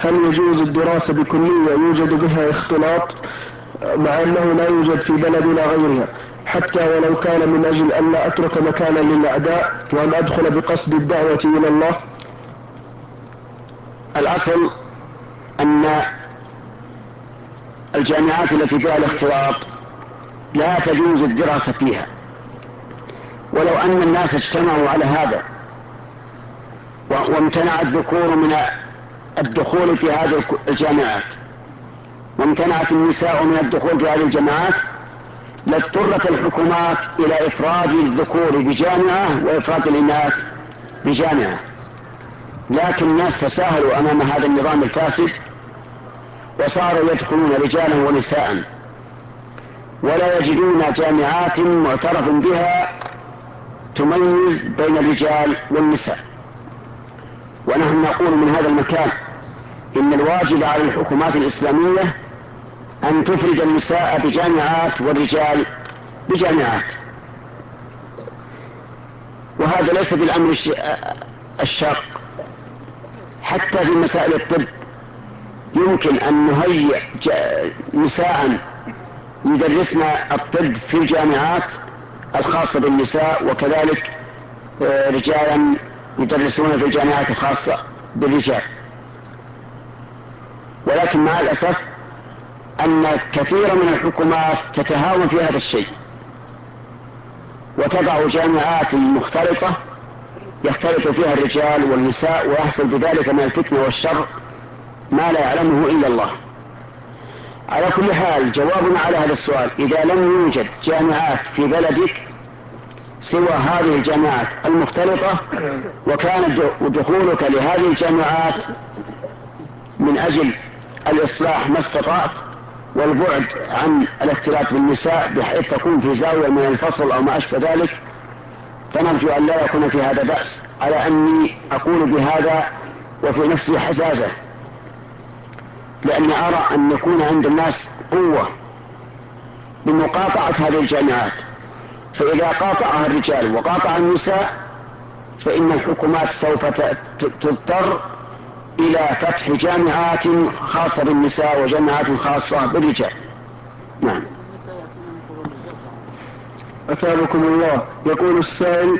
هل يجوز الدراسة بكلية يوجد بها اختلاط مع أنه لا يوجد في بلدنا غيرها، حتى ولو كان من أجل أن لا أترك مكانا للأعداء وأن أدخل بقصد الدعوة إلى الله؟ الأصل أن الجامعات التي فيها الاختلاط لا تجوز الدراسة فيها، ولو أن الناس اجتمعوا على هذا وامتنع الذكور من الدخول في هذه الجامعات وامتنعت النساء من الدخول في هذه الجامعات، لاضطرت الحكومات إلى إفراد الذكور بجامعة وإفراد الإناث بجامعة، لكن الناس تساهلوا أمام هذا النظام الفاسد وصاروا يدخلون رجالا ونساء ولا يجدون جامعات معترف بها تميز بين الرجال والنساء. ونحن نقول من هذا المكان إن الواجب على الحكومات الإسلامية أن تفرد النساء بجامعات والرجال بجامعات، وهذا ليس بالأمر الشاق. حتى في مسائل الطب يمكن أن نهيئ نساء يدرسن الطب في الجامعات الخاصة بالنساء، وكذلك رجالا يدرسون في الجامعات الخاصة بالرجال. ولكن مع الأسف أن كثيرا من الحكومات تتهاون في هذا الشيء وتضع جامعات مختلطة يختلط فيها الرجال والنساء، ويحصل بذلك من الفتنة والشر ما لا يعلمه إلا الله. على كل حال جوابنا على هذا السؤال: إذا لم يوجد جامعات في بلدك سوى هذه الجامعات المختلطة وكان دخولك لهذه الجامعات من أجل الإصلاح ما استطعت والبعد عن الاختلاط بالنساء بحيث تكون في زاوية من الفصل أو ما أشبه ذلك، فنرجو أن لا يكون في هذا بأس، على أني أقول بهذا وفي نفسي حزازة، لأني أرى أن يكون عند الناس قوة بمقاطعة هذه الجامعات، فإذا قاطعها الرجال وقاطع النساء فإن الحكومات سوف تضطر إلى فتح جامعات خاصة بالنساء وجامعات خاصة بالرجال. نعم. أثابكم الله. يقول السائل: